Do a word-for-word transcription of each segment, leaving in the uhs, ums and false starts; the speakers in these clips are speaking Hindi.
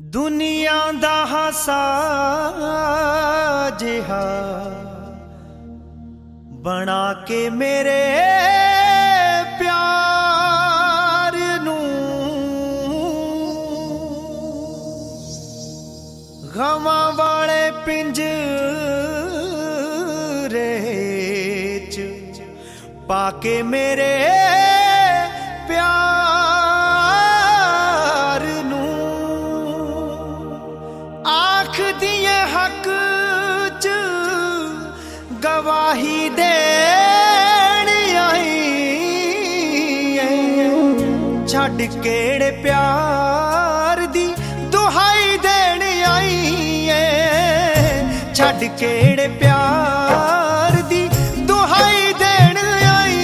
दुनिया दा हासा जिहा बना के मेरे प्यार नू गवां वाले पिंजरे च पाके मेरे प्यार नू आख दिए हक च गवाही देण आई छड़ केड़े प्यार दी दुहाई देण आई छड़ केड़े प्यार दी दुहाई देण आई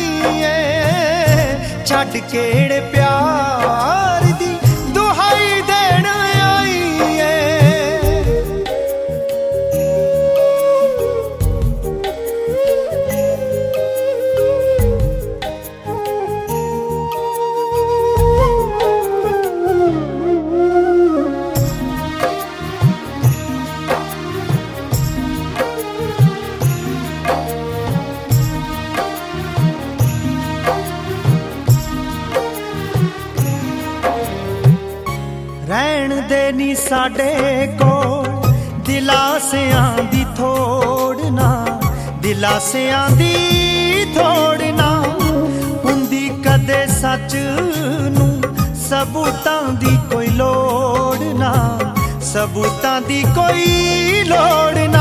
छड़ केड़े प्यार दी दुहाई देण आई रहन दे नी साडे कोल दिलासियां दी थोड़ना दिलासियां दी थोड़ना हुंदी कदे सच नू सबूतां दी कोई लोड़ ना सबूतां दी कोई लोड़ ना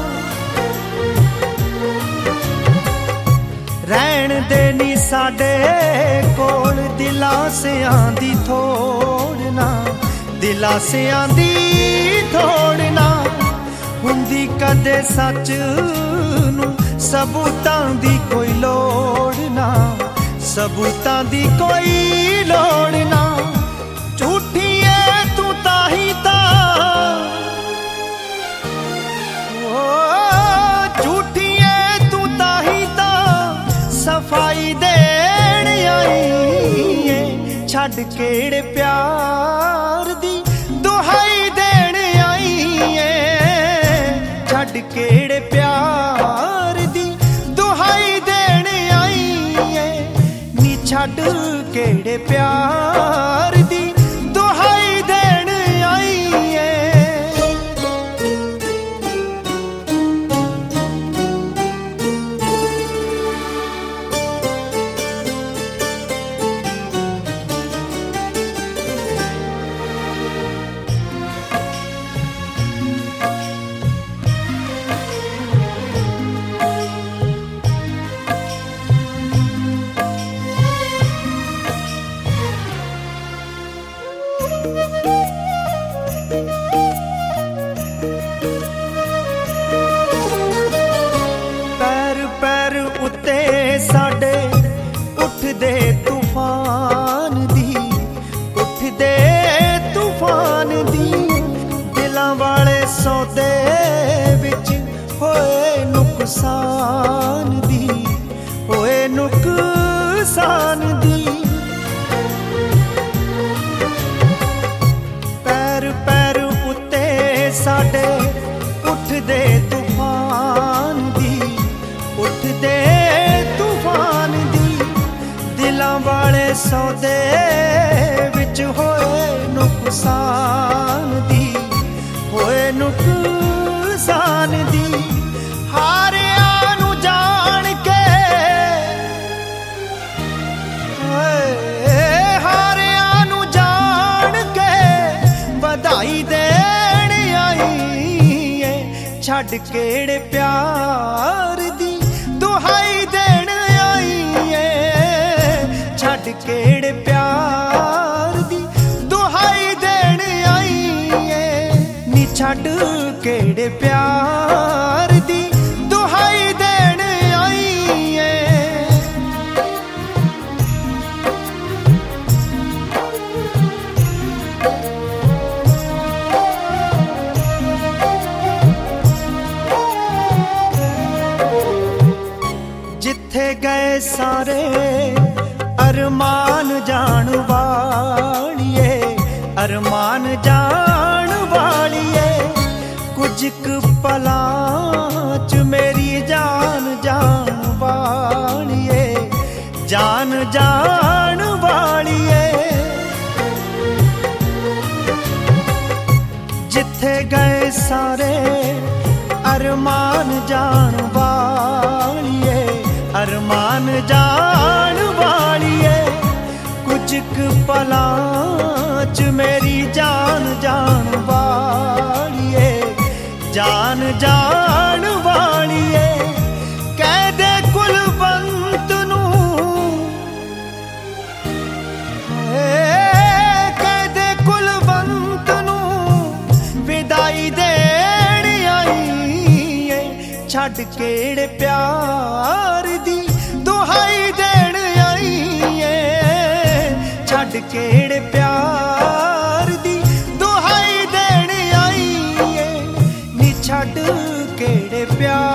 रहन दे नी साडे कोल दिलासियां दी थोड़ना दिलासियां दी थोड़ना हुंदी कदे सच नू सबूतां दी कोई लोड़ ना सबूतां दी कोई लोड़ ना झूठी है तू ताही ता ओ झूठी है तू ताही ता सफाई देण आई छड़ केड़े प्यार दी दुहाई देण आई छड़ केड़े प्यार दी दुहाई देण आई नी छड़ केड़े प्यार दी दुहाई देण आई पैर पैर उत्ते साडे उठदे तूफान दी उठदे तूफान दी दिलां वाले सौदे विच होए नुकसान दी होए नुकसान दी पैर पैर उत्ते साडे उठदे तूफान दी उठदे तूफान दी दिलां वाले सौदे विच होए नुकसान दी होए नुकसान दी हारिया नू जान के हारिया नू जान के बधाई देण आई छड़ केड़े प्यार दी दुहाई देण आई छड़ केड़े प्यार दी दुहाई देण आई नी छड़ केड़े प्यार दी दुहाई देण आई जिथे गए सारे अरमान जान वालिए अरमान जान जान वालिए, अरमान जान वालिए, कुछ क पलां च मेरी जान जान वालिए, जान जान वालिए, कह दे कुलवंत नू, कह दे कुलवंत नू विदाई देण आई है, छड़ केड़े प्यार दी दुहाई देण आई है, छड़ केड़े प्यार दी दुहाई देण आई है, नी छड़ केड़े प्यार